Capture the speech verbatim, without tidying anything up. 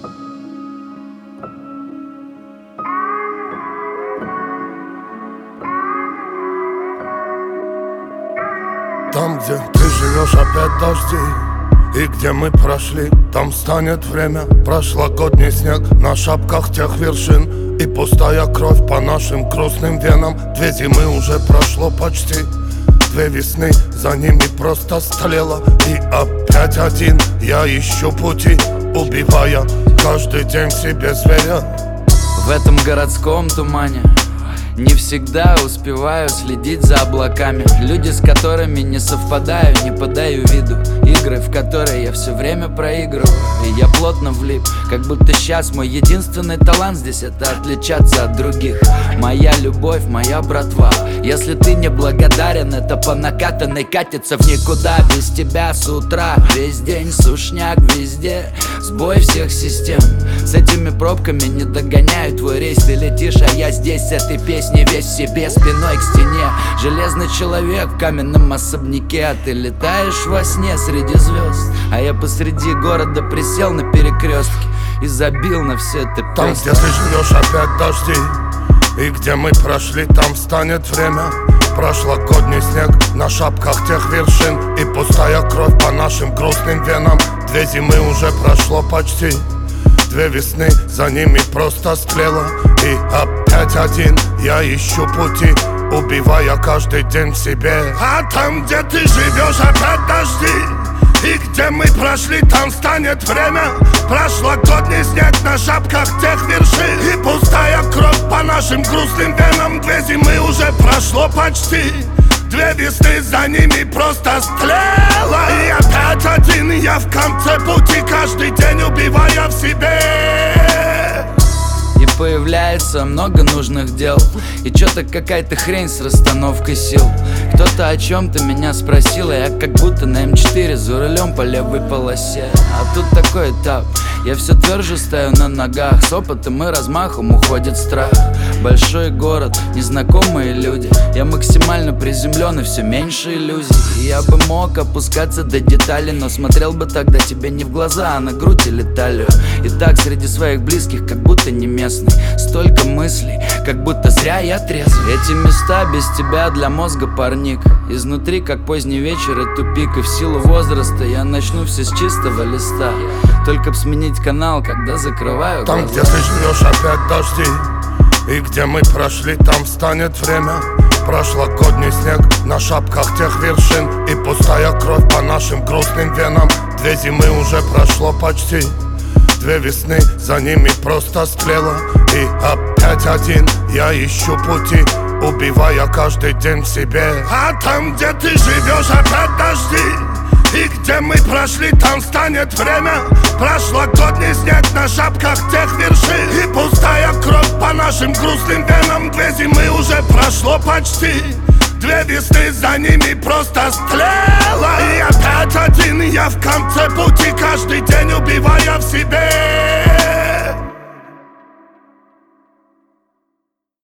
Там, где ты живешь, опять дожди, и где мы прошли, там станет время. Прошлогодний снег на шапках тех вершин, и пустая кровь по нашим грустным венам. Две зимы уже прошло почти, две весны за ними просто стлело. И опять один я ищу пути, убивая каждый день в себе зверя. В этом городском тумане не всегда успеваю следить за облаками. Люди, с которыми не совпадаю, не подаю виду. Игры, в которые я все время проигрываю. И я плотно влип, как будто сейчас мой единственный талант здесь — это отличаться от других. Моя любовь, моя братва. Если ты не благодарен, это по накатанной катится в никуда. Без тебя с утра весь день сушняк везде, сбой всех систем. С этими пробками не догоняю твой рейс. Ты летишь, а я здесь с этой песней весь в себе, спиной к стене. Железный человек в каменном особняке, а ты летаешь во сне среди звезд. А я посреди города присел на перекрестке и забил на все это песни. Там, где ты живешь, опять дожди, и где мы прошли, там станет время. Прошлогодний снег на шапках тех вершин, и пустая кровь по нашим грустным венам. Две зимы уже прошло почти, две весны за ними просто стлело. И опять один я ищу пути, убивая каждый день в себе. А там, где ты живешь, опять дожди, и где мы прошли, там станет время. Прошлогодний снег на шапках тех вершин, и пустая кровь по нашим грустным венам. Две зимы уже прошло почти, две весны за ними просто стлело. И опять один я в конце пути, каждый день убивая в себе. И появляется много нужных дел, и чё-то какая-то хрень с расстановкой сил. Кто-то о чем-то меня спросил, а я как будто на эм четыре за рулем по левой полосе. А тут такой этап, я все тверже стою на ногах. С опытом и размахом уходит страх. Большой город, незнакомые люди, я максимально приземлен и все меньше иллюзий. И я бы мог опускаться до деталей, но смотрел бы тогда тебе не в глаза, а на грудь или талию. И так среди своих близких, как будто не местный. Столько мыслей, как будто зря я трезвый. Эти места без тебя для мозга парник. Изнутри, как поздний вечер и тупик. И в силу возраста я начну все с чистого листа. Только б сменить канал, когда закрываю глаза. Там, где ты живешь, опять дожди, и где мы прошли, там станет время. Прошлогодний снег на шапках тех вершин, и пустая кровь по нашим грустным венам. Две зимы уже прошло почти, две весны за ними просто стлело. И опять один я ищу пути, убивая каждый день в себе. А там, где ты живешь, опять дожди, и где мы прошли, там станет время. Прошлогодний снег на шапках тех вершин, и пустая кровь по нашим грустным венам. Две зимы уже прошло почти, две весны за ними просто стлело. И опять один я в конце пути, каждый день убивая в себе.